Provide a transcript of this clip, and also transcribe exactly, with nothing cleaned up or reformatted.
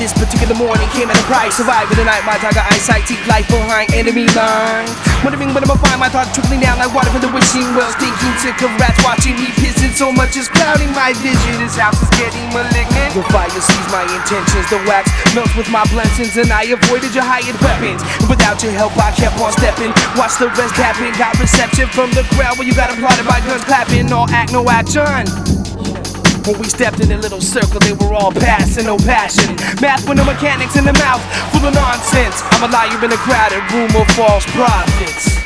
this particular morning came at a price. Surviving the night, my tiger eyesight, deep life behind enemy lines. Wondering when I'ma find my thoughts trickling down like water from the wishing wells. Thinking sick of rats watching me pissing so much is clouding my vision. This house is getting malignant. The fire sees my intentions, the wax melts with my blessings, and I avoided your hired weapons. And without your help, I kept on stepping. Watch the rest happen. Got reception from the crowd when you got applauded by guns clapping. No act, no action. When we stepped in a little circle, they were all passing, no passion. Math with no mechanics in the mouth, full of nonsense. I'm a liar in a crowded room of false prophets.